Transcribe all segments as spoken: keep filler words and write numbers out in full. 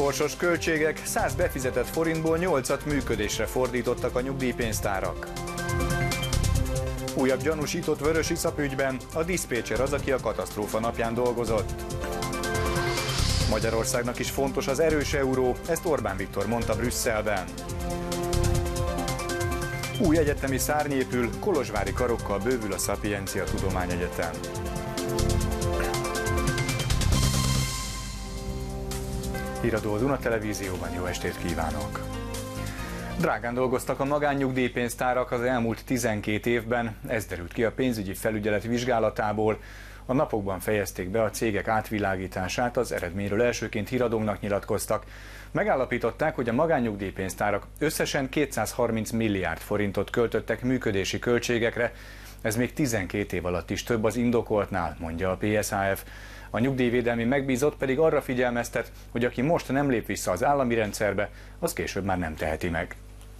Sorsos költségek, száz befizetett forintból nyolcat működésre fordítottak a nyugdíjpénztárak. Újabb gyanúsított vörösiszap ügyben, a diszpécser az, aki a katasztrófa napján dolgozott. Magyarországnak is fontos az erős euró, ezt Orbán Viktor mondta Brüsszelben. Új egyetemi szárny épül, kolozsvári karokkal bővül a Szapiencia Tudományegyetem. Híradó a Duna Televízióban, jó estét kívánok! Drágán dolgoztak a magánnyugdíjpénztárak az elmúlt tizenkét évben, ez derült ki a pénzügyi felügyelet vizsgálatából. A napokban fejezték be a cégek átvilágítását, az eredményről elsőként híradónknak nyilatkoztak. Megállapították, hogy a magánnyugdíjpénztárak összesen kétszázharminc milliárd forintot költöttek működési költségekre, ez még tizenkét év alatt is több az indokoltnál, mondja a pé es há ef. A nyugdíjvédelmi megbízott pedig arra figyelmeztet, hogy aki most nem lép vissza az állami rendszerbe, az később már nem teheti meg.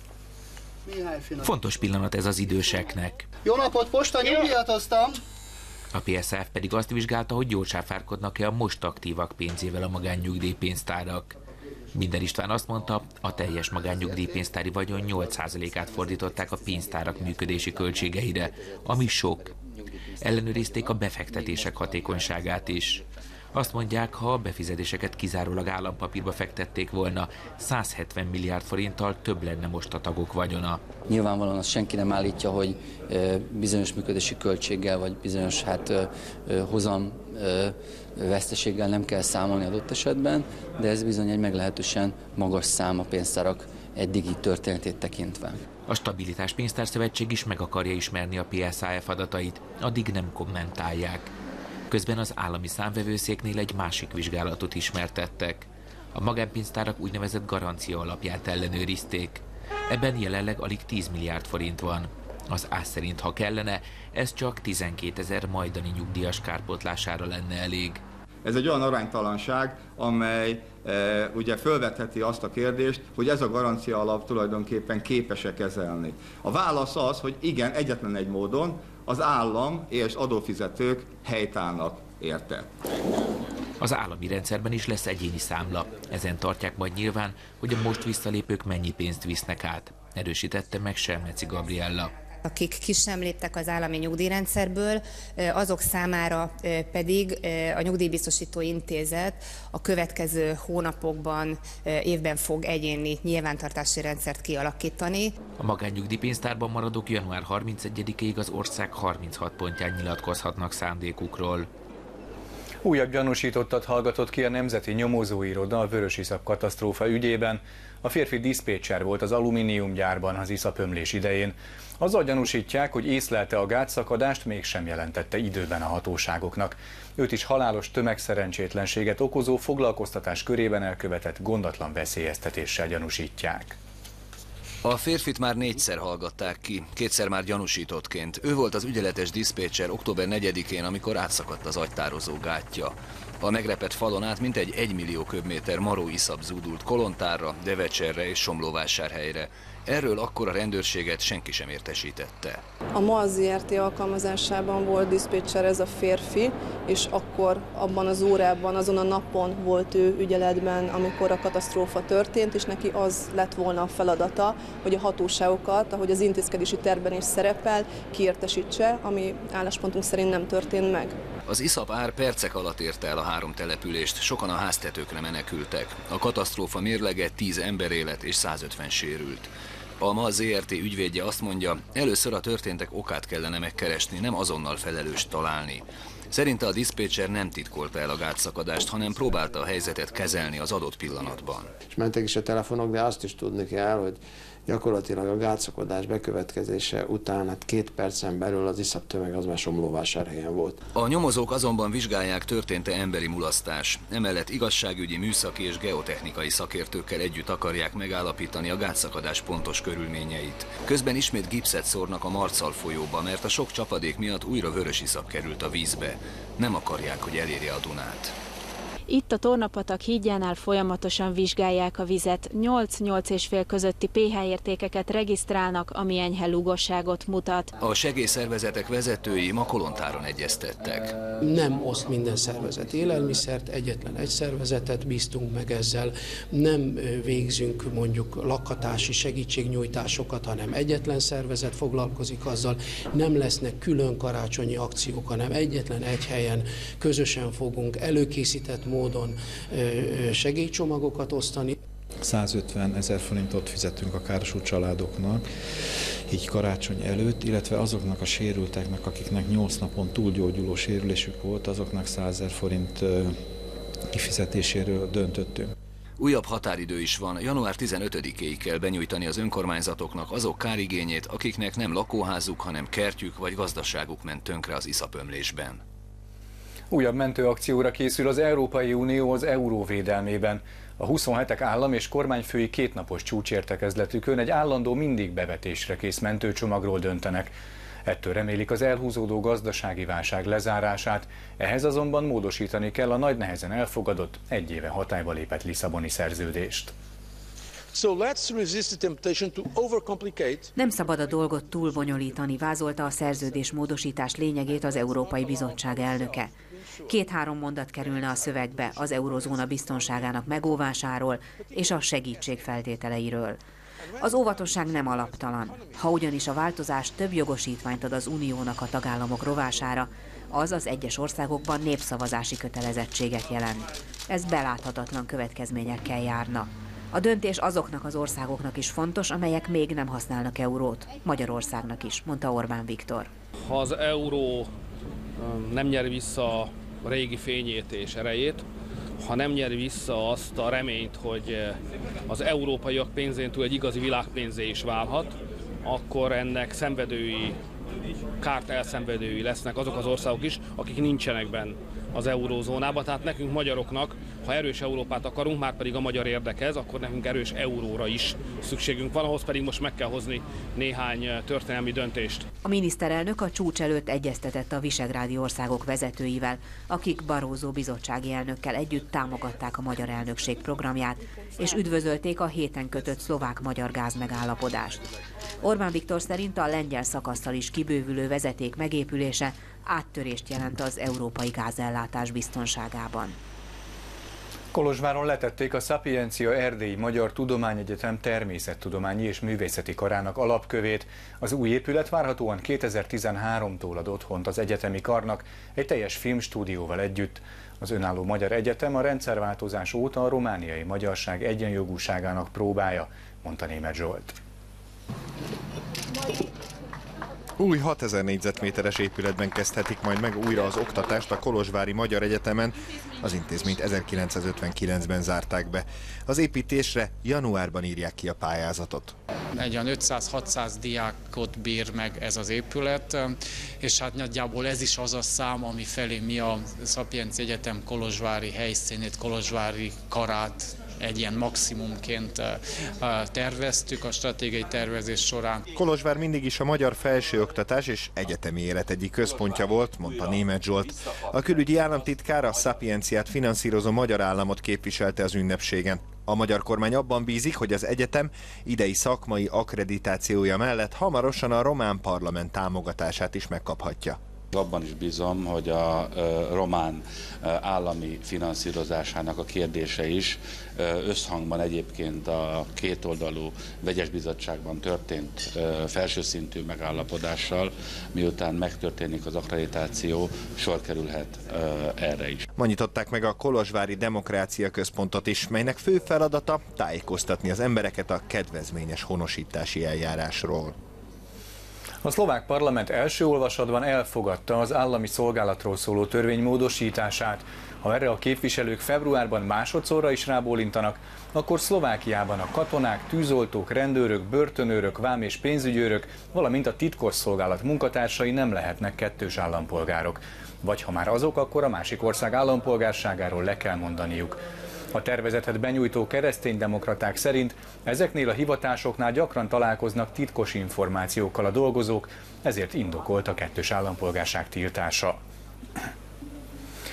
Fontos pillanat ez az időseknek. Jó napot, posta, nyugdíjat hoztam! A pé es há ef pedig azt vizsgálta, hogy jól sáfárkodnak-e a most aktívak pénzével a magánnyugdíjpénztárak. Minden István azt mondta, a teljes magánnyugdíjpénztári vagyon nyolc százalékát fordították a pénztárak működési költségeire, ami sok. Ellenőrizték a befektetések hatékonyságát is. Azt mondják, ha a befizetéseket kizárólag állampapírba fektették volna, száz hetven milliárd forinttal több lenne most a tagok vagyona. Nyilvánvalóan azt senki nem állítja, hogy bizonyos működési költséggel vagy bizonyos hát, hozam veszteséggel nem kell számolni adott esetben, de ez bizony egy meglehetősen magas szám a pénztárak eddigi történetét tekintve. A Stabilitás Pénztárszövetség is meg akarja ismerni a pé es há ef adatait, addig nem kommentálják. Közben az állami számvevőszéknél egy másik vizsgálatot ismertettek. A magánpénztárak úgynevezett garancia alapját ellenőrizték. Ebben jelenleg alig tíz milliárd forint van. Az ás szerint, ha kellene, ez csak tizenkétezer majdani nyugdíjas kárpótlására lenne elég. Ez egy olyan aránytalanság, amely e, ugye fölvetheti azt a kérdést, hogy ez a garancia alap tulajdonképpen képes-e kezelni. A válasz az, hogy igen, egyetlen egy módon az állam és adófizetők helytállnak érte. Az állami rendszerben is lesz egyéni számla. Ezen tartják majd nyilván, hogy a most visszalépők mennyi pénzt visznek át. Erősítette meg Selmeci Gabriella. Akik ki sem léptek az állami nyugdíjrendszerből, azok számára pedig a Nyugdíjbiztosító Intézet a következő hónapokban, évben fog egyéni nyilvántartási rendszert kialakítani. A magánnyugdíjpénztárban maradók január harmincegyedikéig az ország harminchat pontján nyilatkozhatnak szándékukról. Újabb gyanúsítottat hallgatott ki a Nemzeti Nyomozóiroda a vörösiszap katasztrófa ügyében. A férfi diszpécser volt az alumíniumgyárban az iszapömlés idején. Azzal gyanúsítják, hogy észlelte a gátszakadást, mégsem jelentette időben a hatóságoknak. Őt is halálos tömegszerencsétlenséget okozó foglalkoztatás körében elkövetett gondatlan veszélyeztetéssel gyanúsítják. A férfit már négyszer hallgatták ki, kétszer már gyanúsítottként. Ő volt az ügyeletes diszpécser október negyedikén, amikor átszakadt az agytározó gátja. A megrepett falon át mintegy egy millió köbméter maró iszap zúdult Kolontárra, Devecserre és Somlóvásárhelyre. Erről akkor a rendőrséget senki sem értesítette. A MAL zé er té alkalmazásában volt diszpécser ez a férfi, és akkor abban az órában, azon a napon volt ő ügyeletben, amikor a katasztrófa történt, és neki az lett volna a feladata, hogy a hatóságokat, ahogy az intézkedési tervben is szerepel, kiértesítse, ami álláspontunk szerint nem történt meg. Az iszap ár percek alatt érte el a három települést, sokan a háztetőkre menekültek. A katasztrófa mérlege tíz emberélet és százötven sérült. A MAL zé er té ügyvédje azt mondja, először a történtek okát kellene megkeresni, nem azonnal felelőst találni. Szerinte a diszpécser nem titkolta el a gátszakadást, hanem próbálta a helyzetet kezelni az adott pillanatban. És mentek is a telefonok, de azt is tudni kell, hogy gyakorlatilag a gátszakadás bekövetkezése után hát két percen belül az iszaptömeg az már Somlóvásárhelyen volt. A nyomozók azonban vizsgálják, történt-e emberi mulasztás. Emellett igazságügyi, műszaki és geotechnikai szakértőkkel együtt akarják megállapítani a gátszakadás pontos körülményeit. Közben ismét gipszet szórnak a Marcal folyóba, mert a sok csapadék miatt újra vörösiszap került a vízbe. Nem akarják, hogy elérje a Dunát. Itt a Tornapatak hídjánál folyamatosan vizsgálják a vizet. nyolc-nyolc és fél közötti pé há értékeket regisztrálnak, ami enyhe lúgosságot mutat. A segélyszervezetek vezetői ma Kolontáron egyeztettek. Nem oszt minden szervezet élelmiszert, egyetlen egy szervezetet bíztunk meg ezzel. Nem végzünk mondjuk lakhatási segítségnyújtásokat, hanem egyetlen szervezet foglalkozik azzal. Nem lesznek külön karácsonyi akciók, hanem egyetlen egy helyen közösen fogunk előkészített módon segélycsomagokat osztani. százötven ezer forintot fizetünk a károsult családoknak, így karácsony előtt, illetve azoknak a sérülteknek, akiknek nyolc napon túlgyógyuló sérülésük volt, azoknak százezer forint kifizetéséről döntöttünk. Újabb határidő is van, január tizenötödikéig kell benyújtani az önkormányzatoknak azok kárigényét, akiknek nem lakóházuk, hanem kertjük vagy gazdaságuk ment tönkre az iszapömlésben. Újabb mentőakcióra készül az Európai Unió az euró védelmében. A huszonhetek állam és kormányfői kétnapos csúcsértekezletükön egy állandó, mindig bevetésre kész mentőcsomagról döntenek. Ettől remélik az elhúzódó gazdasági válság lezárását, ehhez azonban módosítani kell a nagy nehezen elfogadott, egy éve hatályba lépett Lisszaboni szerződést. Nem szabad a dolgot túlbonyolítani, vázolta a szerződés módosítás lényegét az Európai Bizottság elnöke. Két-három mondat kerülne a szövegbe az eurozóna biztonságának megóvásáról és a segítség feltételeiről. Az óvatosság nem alaptalan. Ha ugyanis a változás több jogosítványt ad az uniónak a tagállamok rovására, az az egyes országokban népszavazási kötelezettséget jelent. Ez beláthatatlan következményekkel járna. A döntés azoknak az országoknak is fontos, amelyek még nem használnak eurót. Magyarországnak is, mondta Orbán Viktor. Ha az euró nem nyeri vissza a régi fényét és erejét, ha nem nyeri vissza azt a reményt, hogy az európaiak pénzén túl egy igazi világpénzé is válhat, akkor ennek szenvedői, kárt elszenvedői lesznek azok az országok is, akik nincsenek benne az eurózónában. Tehát nekünk magyaroknak, ha erős Európát akarunk, már pedig a magyar érdekez, akkor nekünk erős euróra is szükségünk van, ahhoz pedig most meg kell hozni néhány történelmi döntést. A miniszterelnök a csúcs előtt egyeztetett a visegrádi országok vezetőivel, akik Barroso bizottsági elnökkel együtt támogatták a magyar elnökség programját, és üdvözölték a héten kötött szlovák-magyar gázmegállapodást. Orbán Viktor szerint a lengyel szakasszal is kibővülő vezeték megépülése áttörést jelent az európai gázellátás biztonságában. Kolozsváron letették a Szapiencia Erdélyi Magyar Tudományegyetem természettudományi és művészeti karának alapkövét. Az új épület várhatóan kétezer-tizenháromtól ad otthont az egyetemi karnak egy teljes filmstúdióval együtt. Az önálló magyar egyetem a rendszerváltozás óta a romániai magyarság egyenjogúságának próbája, mondta Németh Zsolt. Új hatezer négyzetméteres épületben kezdhetik majd meg újra az oktatást a Kolozsvári Magyar Egyetemen. Az intézményt ezerkilencszázötvenkilencben zárták be. Az építésre januárban írják ki a pályázatot. Egy olyan ötszáz-hatszáz diákot bír meg ez az épület, és hát nagyjából ez is az a szám, ami felé mi a Szapiencia Egyetem kolozsvári helyszínét, kolozsvári karát egy ilyen maximumként terveztük a stratégiai tervezés során. Kolozsvár mindig is a magyar felsőoktatás és egyetemi élet egyik központja volt, mondta Németh Zsolt. A külügyi államtitkár a Szapienciát finanszírozó magyar államot képviselte az ünnepségen. A magyar kormány abban bízik, hogy az egyetem idei szakmai akkreditációja mellett hamarosan a román parlament támogatását is megkaphatja. Abban is bízom, hogy a román állami finanszírozásának a kérdése is összhangban egyébként a kétoldalú vegyes bizottságban történt felsőszintű megállapodással, miután megtörténik az akkreditáció, sor kerülhet erre is. Ma nyitották meg a Kolozsvári Demokrácia Központot is, melynek fő feladata tájékoztatni az embereket a kedvezményes honosítási eljárásról. A szlovák parlament első olvasatban elfogadta az állami szolgálatról szóló törvény módosítását. Ha erre a képviselők februárban másodszorra is rábólintanak, akkor Szlovákiában a katonák, tűzoltók, rendőrök, börtönőrök, vám- és pénzügyőrök, valamint a titkosszolgálat munkatársai nem lehetnek kettős állampolgárok. Vagy ha már azok, akkor a másik ország állampolgárságáról le kell mondaniuk. A tervezetet benyújtó kereszténydemokraták szerint ezeknél a hivatásoknál gyakran találkoznak titkos információkkal a dolgozók, ezért indokolt a kettős állampolgárság tiltása.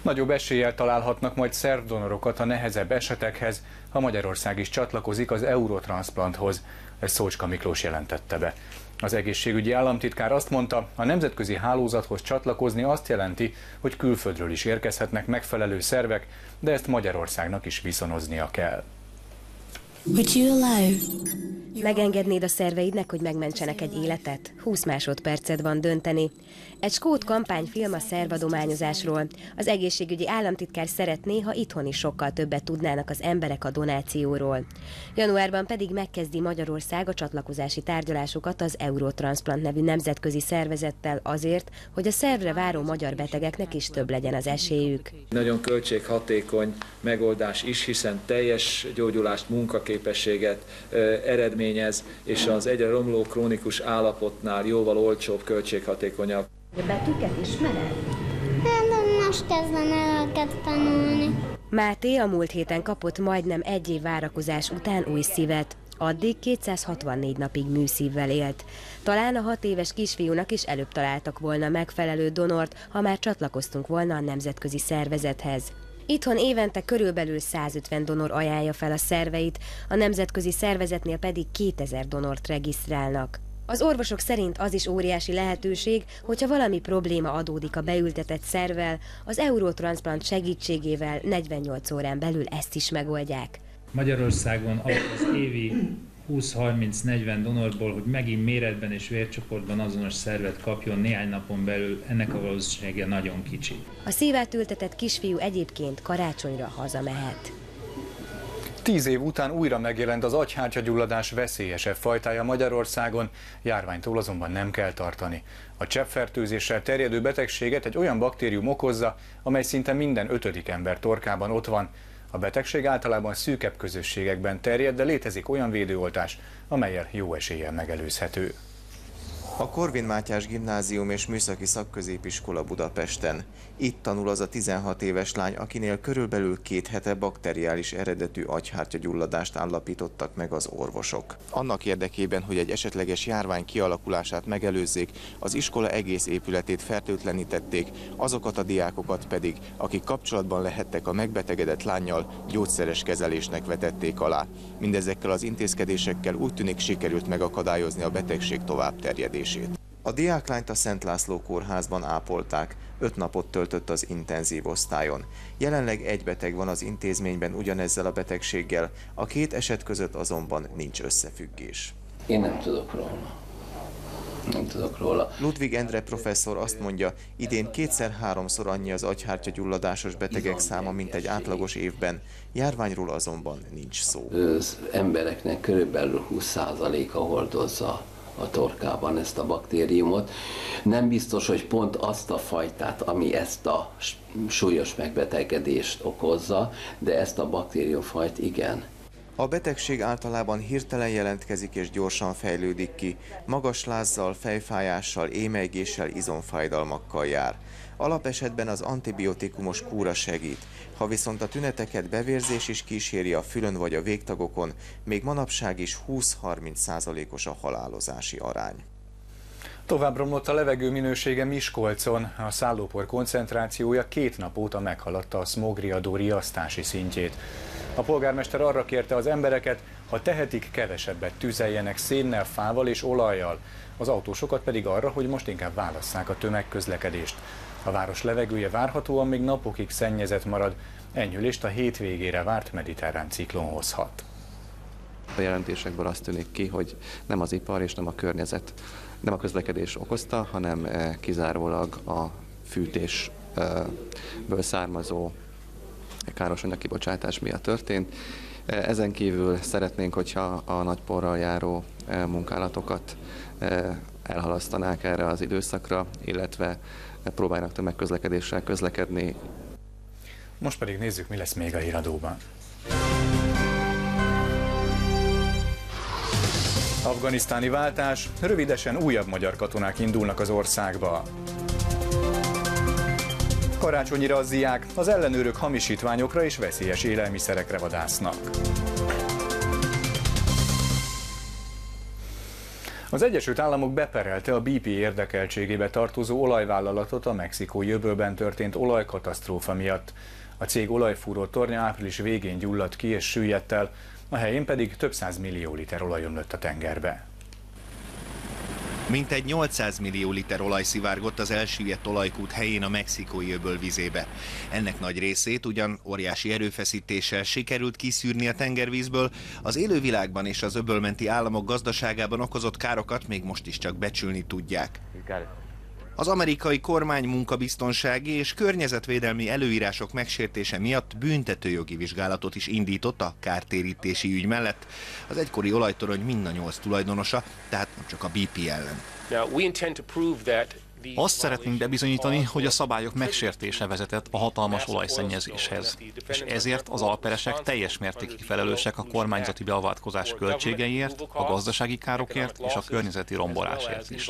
Nagyobb eséllyel találhatnak majd szervdonorokat a nehezebb esetekhez, ha Magyarország is csatlakozik az Eurotranszplanthoz. Ezt Szócska Miklós jelentette be. Az egészségügyi államtitkár azt mondta, a nemzetközi hálózathoz csatlakozni azt jelenti, hogy külföldről is érkezhetnek megfelelő szervek, de ezt Magyarországnak is viszonoznia kell. Megengednéd a szerveidnek, hogy megmentsenek egy életet? húsz másodperced van dönteni. Egy skót kampányfilm a szervadományozásról. Az egészségügyi államtitkár szeretné, ha itthon is sokkal többet tudnának az emberek a donációról. Januárban pedig megkezdi Magyarország a csatlakozási tárgyalásokat az Eurotransplant nevű nemzetközi szervezettel azért, hogy a szervre váró magyar betegeknek is több legyen az esélyük. Nagyon költséghatékony megoldás is, hiszen teljes gyógyulást, munkaképességet eredményez, és az egyre romló krónikus állapotnál jóval olcsóbb, költséghatékonyabb. A betűket ismered? Hát most kezdem el őket tanulni. Máté a múlt héten kapott majdnem egy év várakozás után új szívet. Addig kétszázhatvannégy napig műszívvel élt. Talán a hat éves kisfiúnak is előbb találtak volna megfelelő donort, ha már csatlakoztunk volna a nemzetközi szervezethez. Itthon évente körülbelül százötven donor ajánlja fel a szerveit, a nemzetközi szervezetnél pedig kétezer donort regisztrálnak. Az orvosok szerint az is óriási lehetőség, hogyha valami probléma adódik a beültetett szervvel, az Eurotransplant segítségével negyvennyolc órán belül ezt is megoldják. Magyarországon az évi húsz-harminc-negyven donorból, hogy megint méretben és vércsoportban azonos szervet kapjon néhány napon belül, ennek a valószínűsége nagyon kicsi. A szívát ültetett kisfiú egyébként karácsonyra hazamehet. Tíz év után újra megjelent az agyhártyagyulladás veszélyesebb fajtája Magyarországon, járványtól azonban nem kell tartani. A cseppfertőzéssel terjedő betegséget egy olyan baktérium okozza, amely szinte minden ötödik ember torkában ott van. A betegség általában szűkebb közösségekben terjed, de létezik olyan védőoltás, amellyel jó eséllyel megelőzhető. A Korvin Mátyás Gimnázium és Műszaki Szakközépiskola Budapesten. Itt tanul az a tizenhat éves lány, akinél körülbelül két hete bakteriális eredetű agyhártyagyulladást állapítottak meg az orvosok. Annak érdekében, hogy egy esetleges járvány kialakulását megelőzzék, az iskola egész épületét fertőtlenítették, azokat a diákokat pedig, akik kapcsolatban lehettek a megbetegedett lánnyal, gyógyszeres kezelésnek vetették alá. Mindezekkel az intézkedésekkel úgy tűnik sikerült megakadályozni a betegség továbbterjedését. A diáklányt a Szent László kórházban ápolták, öt napot töltött az intenzív osztályon. Jelenleg egy beteg van az intézményben ugyanezzel a betegséggel, a két eset között azonban nincs összefüggés. Én nem tudok róla. Nem tudok róla. Ludwig Endre professzor azt mondja, idén kétszer-háromszor annyi az agyhártyagyulladásos betegek száma, mint egy átlagos évben. Járványról azonban nincs szó. Az embereknek körülbelül húsz százaléka hordozza a torkában ezt a baktériumot. Nem biztos, hogy pont azt a fajtát, ami ezt a súlyos megbetegedést okozza, de ezt a baktériumfajt igen. A betegség általában hirtelen jelentkezik és gyorsan fejlődik ki, magas lázzal, fejfájással, émelygéssel, izomfájdalmakkal jár. Alapesetben az antibiotikumos kúra segít. Ha viszont a tüneteket bevérzés is kíséri a fülön vagy a végtagokon, még manapság is húsz-harminc százalékos a halálozási arány. Tovább romlott a levegő minősége Miskolcon. A szállópor koncentrációja két nap óta meghaladta a szmogriadó riasztási szintjét. A polgármester arra kérte az embereket, ha tehetik, kevesebbet tüzeljenek szénnel, fával és olajjal. Az autósokat pedig arra, hogy most inkább válasszák a tömegközlekedést. A város levegője várhatóan még napokig szennyezett marad. Enyhülést a hétvégére várt mediterrán ciklon hozhat. A jelentésekből azt tűnik ki, hogy nem az ipar és nem a környezet, nem a közlekedés okozta, hanem kizárólag a fűtésből származó káros anyagkibocsátás miatt történt. Ezen kívül szeretnénk, hogyha a nagyporral járó munkálatokat elhalasztanák erre az időszakra, illetve próbálnak tömegközlekedéssel közlekedni. Most pedig nézzük, mi lesz még a híradóban. Afganisztáni váltás, rövidesen újabb magyar katonák indulnak az országba. Karácsonyi razziák, az ellenőrök hamisítványokra és veszélyes élelmiszerekre vadásznak. Az Egyesült Államok beperelte a bé pé érdekeltségébe tartozó olajvállalatot a mexikói öbölben történt olajkatasztrófa miatt. A cég olajfúró tornya április végén gyulladt ki és süllyedt el, a helyén pedig több száz millió liter olaj ömlött a tengerbe. Mintegy nyolcszáz millió liter olaj szivárgott az elsüllyedt olajkút helyén a mexikói öböl vizébe. Ennek nagy részét ugyan óriási erőfeszítéssel sikerült kiszűrni a tengervízből, az élővilágban és az öbölmenti államok gazdaságában okozott károkat még most is csak becsülni tudják. Az amerikai kormány munkabiztonsági és környezetvédelmi előírások megsértése miatt büntetőjogi vizsgálatot is indított a kártérítési ügy mellett. Az egykori olajtorony mind a nyolc tulajdonosa, tehát nem csak a bé pé ellen. Azt szeretnénk bebizonyítani, hogy a szabályok megsértése vezetett a hatalmas olajszennyezéshez, és ezért az alperesek teljes mértékig felelősek a kormányzati beavatkozás költségeiért, a gazdasági károkért és a környezeti rombolásért is.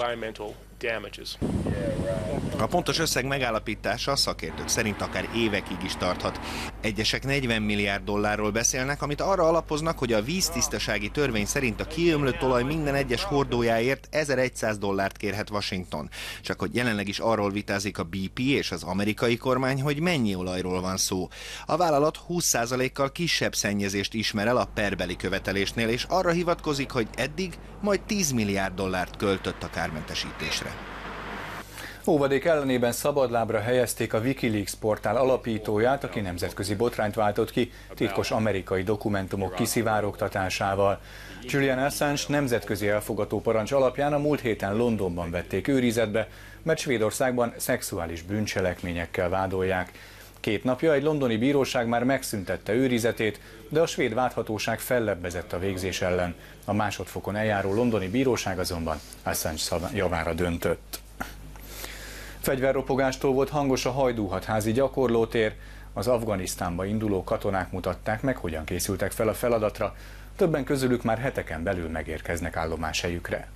A pontos összeg megállapítása a szakértők szerint akár évekig is tarthat. Egyesek negyven milliárd dollárról beszélnek, amit arra alapoznak, hogy a víztisztasági törvény szerint a kiömlött olaj minden egyes hordójáért ezerszáz dollárt kérhet Washington. Csak hogy jelenleg is arról vitázik a bé pé és az amerikai kormány, hogy mennyi olajról van szó. A vállalat húsz százalékkal kisebb szennyezést ismer el a perbeli követelésnél, és arra hivatkozik, hogy eddig majd tíz milliárd dollárt költött a kármentesítésre. Óvadék ellenében szabadlábra helyezték a Wikileaks portál alapítóját, aki nemzetközi botrányt váltott ki titkos amerikai dokumentumok kiszivárogtatásával. Julian Assange nemzetközi elfogató parancs alapján a múlt héten Londonban vették őrizetbe, mert Svédországban szexuális bűncselekményekkel vádolják. Két napja egy londoni bíróság már megszüntette őrizetét, de a svéd vádhatóság fellebbezett a végzés ellen. A másodfokon eljáró londoni bíróság azonban Assange javára döntött. Fegyverropogástól volt hangos a hajdúhatházi gyakorlótér, az Afganisztánba induló katonák mutatták meg, hogyan készültek fel a feladatra, többen közülük már heteken belül megérkeznek állomáshelyükre.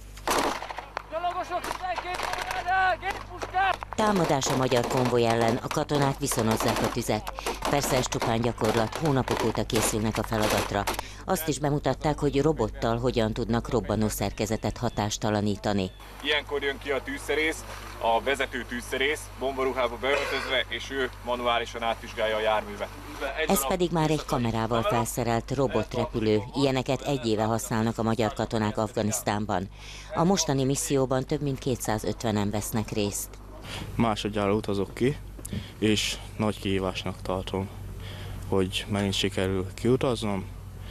Támadás a magyar konvoj ellen, a katonák viszonozzák a tüzet. Persze ez csupán gyakorlat, hónapok óta készülnek a feladatra. Azt is bemutatták, hogy robottal hogyan tudnak robbanószerkezetet hatástalanítani. Ilyenkor jön ki a tűzszerész, a vezető tűzszerész, bombaruhába beöltözve, és ő manuálisan átvizsgálja a járművet. Ez pedig már egy kamerával felszerelt robotrepülő. Ilyeneket egy éve használnak a magyar katonák Afganisztánban. A mostani misszióban több mint kétszázötvenen vesznek részt. Másodjára utazok ki, és nagy kihívásnak tartom, hogy megint sikerül kiutaznom,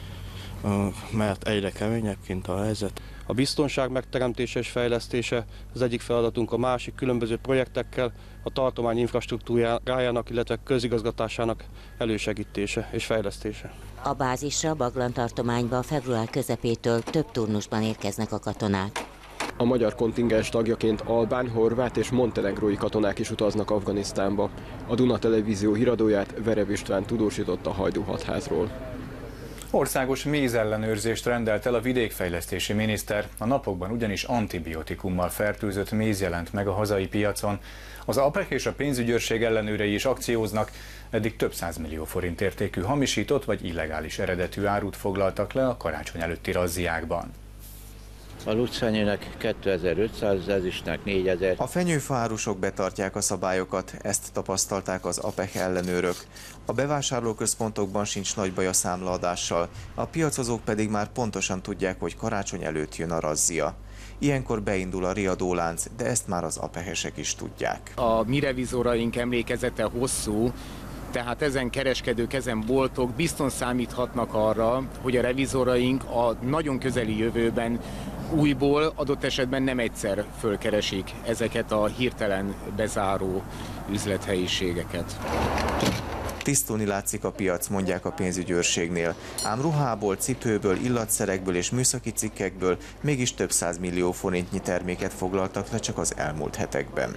mert egyre keményebb kint a helyzet. A biztonság megteremtése és fejlesztése az egyik feladatunk, a másik különböző projektekkel a tartomány infrastruktúrájának, illetve közigazgatásának elősegítése és fejlesztése. A bázisra, Baglan tartományba február közepétől több turnusban érkeznek a katonák. A magyar kontingens tagjaként albán, horvát és montenegrói katonák is utaznak Afganisztánba. A Duna Televízió híradóját Verev István tudósított a hajdúhatházról. Országos mézellenőrzést rendelt el a vidékfejlesztési miniszter, a napokban ugyanis antibiotikummal fertőzött méz jelent meg a hazai piacon. Az á pé e ká és a pénzügyőrség ellenőrei is akcióznak, eddig több százmillió forint értékű hamisított vagy illegális eredetű árut foglaltak le a karácsony előtti razziákban. A lucfenyőnek kétezer-ötszáz, az ezüstnek négyezer. A fenyőfaárusok betartják a szabályokat, ezt tapasztalták az á pé e ká ellenőrök. A bevásárlóközpontokban sincs nagy baj a számlaadással, a piacozók pedig már pontosan tudják, hogy karácsony előtt jön a razzia. Ilyenkor beindul a riadólánc, de ezt már az á pé e ká-esek is tudják. A mi revizoraink emlékezete hosszú, tehát ezen kereskedők, ezen boltok bizton számíthatnak arra, hogy a revizoraink a nagyon közeli jövőben újból adott esetben nem egyszer fölkeresik ezeket a hirtelen bezáró üzlethelyiségeket. Tisztulni látszik a piac, mondják a pénzügyőrségnél. Ám ruhából, cipőből, illatszerekből és műszaki cikkekből mégis több százmillió forintnyi terméket foglaltak le csak az elmúlt hetekben.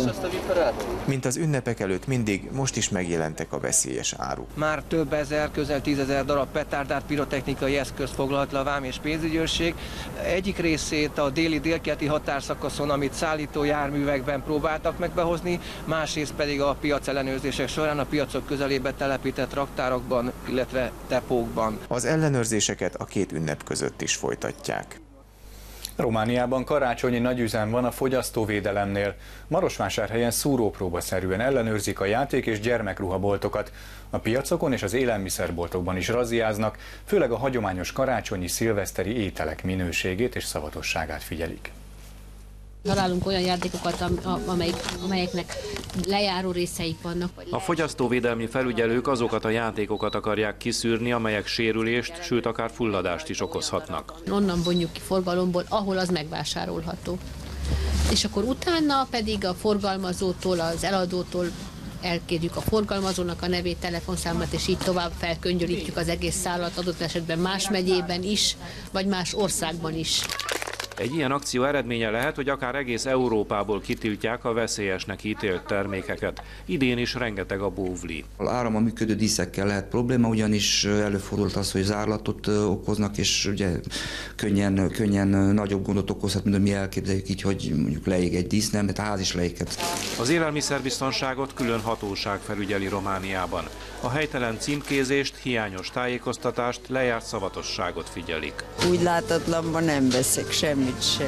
Mint az ünnepek előtt mindig, most is megjelentek a veszélyes áruk. Már több ezer, közel tízezer darab petárdát, pirotechnikai eszközt foglalt le a vám és pénzügyőrség. Egyik részét a déli délkeleti határszakaszon, amit szállító járművekben próbáltak megbehozni, másrészt pedig a piac ellenőrzések során a piacok közelében betelepített raktárokban, illetve depókban. Az ellenőrzéseket a két ünnep között is folytatják. Romániában karácsonyi nagyüzem van a fogyasztóvédelemnél. Marosvásárhelyen szúrópróbaszerűen ellenőrzik a játék- és gyermekruhaboltokat. A piacokon és az élelmiszerboltokban is razziáznak, főleg a hagyományos karácsonyi szilveszteri ételek minőségét és szavatosságát figyelik. Találunk olyan játékokat, amelyik, amelyeknek lejáró részeik vannak. A fogyasztóvédelmi felügyelők azokat a játékokat akarják kiszűrni, amelyek sérülést, sőt akár fulladást is okozhatnak. Onnan vonjuk ki forgalomból, ahol az megvásárolható. És akkor utána pedig a forgalmazótól, az eladótól elkérjük a forgalmazónak a nevét, telefonszámát, és így tovább felkönnyölítjük az egész szállat, adott esetben más megyében is, vagy más országban is. Egy ilyen akció eredménye lehet, hogy akár egész Európából kitiltják a veszélyesnek ítélt termékeket. Idén is rengeteg a bóvli. Árammal működő díszekkel lehet probléma, ugyanis előfordult az, hogy zárlatot okoznak, és ugye könnyen, könnyen nagyobb gondot okozhat, mint mi elképzeljük így, hogy mondjuk leég egy dísz, nem, mert a ház is leéghet. Az élelmiszerbiztonságot külön hatóság felügyeli Romániában. A helytelen címkézést, hiányos tájékoztatást, lejárt szavatosságot figyelik. Úgy látatlanban nem veszek semmit se.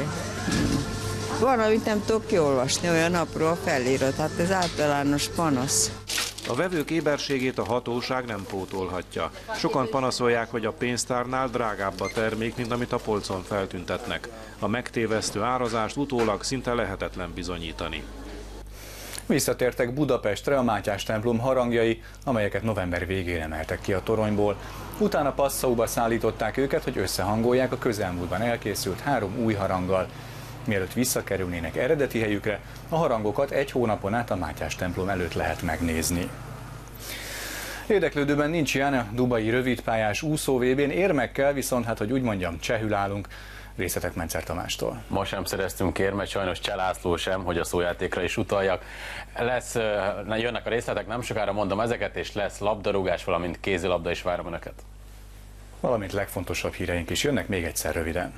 Van, amit nem tudok kiolvasni, olyan apró a felirat, hát ez általános panasz. A vevők éberségét a hatóság nem pótolhatja. Sokan panaszolják, hogy a pénztárnál drágább a termék, mint amit a polcon feltüntetnek. A megtévesztő árazást utólag szinte lehetetlen bizonyítani. Visszatértek Budapestre a Mátyás templom harangjai, amelyeket november végén emeltek ki a toronyból. Utána Passauba szállították őket, hogy összehangolják a közelmúltban elkészült három új haranggal. Mielőtt visszakerülnének eredeti helyükre, a harangokat egy hónapon át a Mátyás templom előtt lehet megnézni. Érdeklődőben nincs ilyen a dubai rövidpályás úszó vé bén, érmekkel viszont, hát hogy úgy mondjam, csehül állunk. Részletek Mencer Tamástól. Ma sem szereztünk érmet, sajnos Cseh László sem, hogy a szójátékra is utaljak. Lesz, jönnek a részletek, nem sokára mondom ezeket, és lesz labdarúgás, valamint kézilabda is várom önöket. Valamint legfontosabb híreink is jönnek, még egyszer röviden.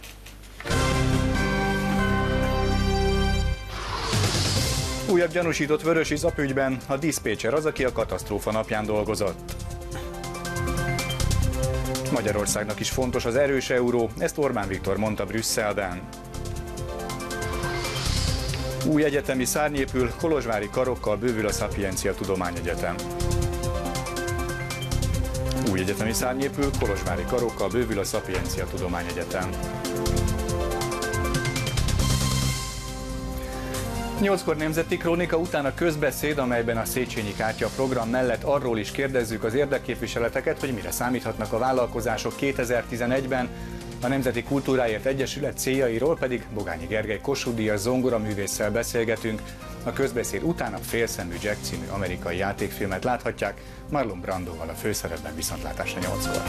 Újabb gyanúsított Vörösiszap ügyben, a diszpécser az, aki a katasztrófa napján dolgozott. Magyarországnak is fontos az erős euró, ezt Orbán Viktor mondta Brüsszelben. Új egyetemi szárny épül, kolozsvári karokkal bővül a Szapiencia Tudományegyetem. Új egyetemi szárny épül, kolozsvári karokkal bővül a Szapiencia Tudományegyetem. Nyolckor nemzeti krónika, után a közbeszéd, amelyben a Széchenyi kártya program mellett arról is kérdezzük az érdekképviseleteket, hogy mire számíthatnak a vállalkozások kétezer-tizenegyben. A Nemzeti Kultúráért Egyesület céljairól pedig Bogányi Gergely Kossuth-díjas zongoraművésszel beszélgetünk. A közbeszéd után a Félszemű Jack című amerikai játékfilmet láthatják, Marlon Brandoval a főszerepben. Viszontlátásra nyolckor.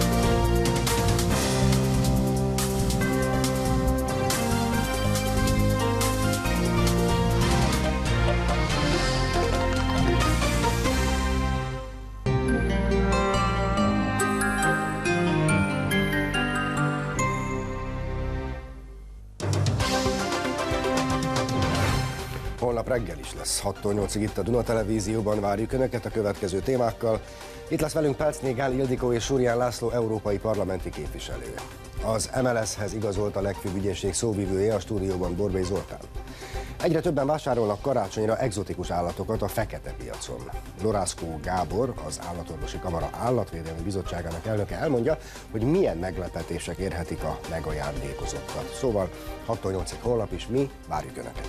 Holnap reggel is lesz hattól nyolcig itt a Duna Televízióban, várjuk Önöket a következő témákkal. Itt lesz velünk Pelcné Gál Ildikó és Surján László európai parlamenti képviselő. Az em el es-hez igazolt a legfőbb ügyészség szóvivője, a stúdióban Borbély Zoltán. Egyre többen vásárolnak karácsonyra egzotikus állatokat a fekete piacon. Lorászkó Gábor, az Állatorvosi Kamara Állatvédelmi Bizottságának elnöke elmondja, hogy milyen meglepetések érhetik a megajándékozottat. Szóval hattól nyolcig holnap is mi várjuk Önöket.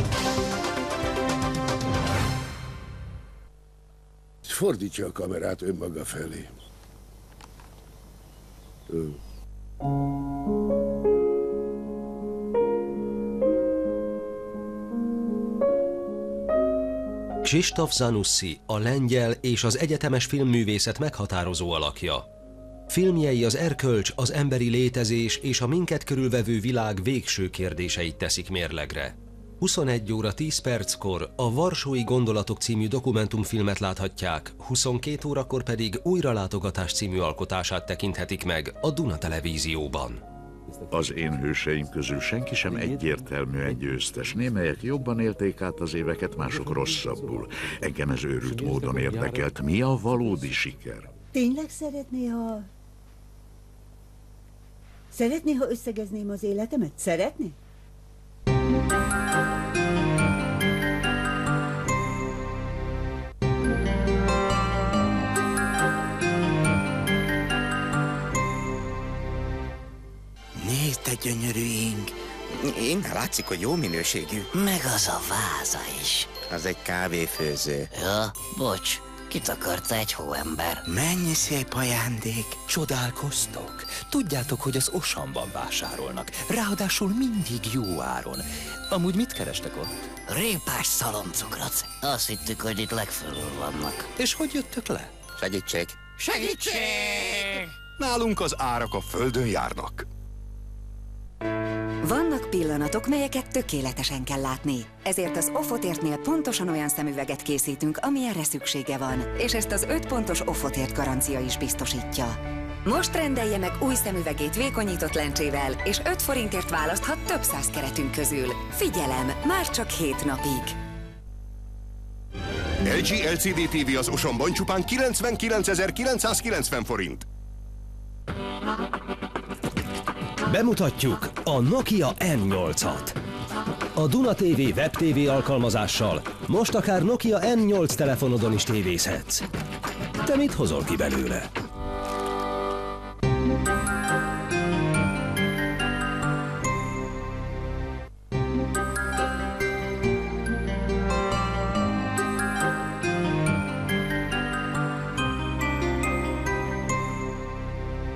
Fordítsa a kamerát önmaga felé. Ö. Krzysztof Zanussi, a lengyel és az egyetemes filmművészet meghatározó alakja. Filmjei az erkölcs, az emberi létezés és a minket körülvevő világ végső kérdéseit teszik mérlegre. huszonegy óra tíz perckor a Varsói Gondolatok című dokumentumfilmet láthatják, huszonkét órakor pedig Újralátogatás című alkotását tekinthetik meg a Duna Televízióban. Az én hőseim közül senki sem egyértelműen győztes. Némelyek jobban élték át az éveket, mások rosszabbul. Engem ez őrült módon érdekelt. Mi a valódi siker? Tényleg szeretné, ha Szeretné, ha összegezném az életemet? Szeretné? Nézd, te gyönyörű ing! Innen látszik, hogy jó minőségű. Meg az a váza is. Az egy kávéfőző. Ja, bocs. Kitakarta egy hóember. Mennyi szép ajándék. Csodálkoztok? Tudjátok, hogy az Osamban vásárolnak. Ráadásul mindig jó áron. Amúgy mit kerestek ott? Répás szaloncukrot. Azt hittük, hogy itt legfölül vannak. És hogy jöttök le? Segítség! Segítség! Nálunk az árak a földön járnak. Vannak pillanatok, melyeket tökéletesen kell látni. Ezért az Offotértnél pontosan olyan szemüveget készítünk, amilyenre szüksége van. És ezt az öt pontos Offotért garancia is biztosítja. Most rendelje meg új szemüvegét vékonyított lencsével, és öt forintért választhat több száz keretünk közül. Figyelem, már csak hét napig. el gé el cé dé té vé az Osamban csupán kilencvenkilencezer-kilencszázkilencven forint. Bemutatjuk a Nokia N nyolcat. A Duna té vé web té vé alkalmazással most akár Nokia N nyolc telefonodon is tévézhetsz. Te mit hozol ki belőle?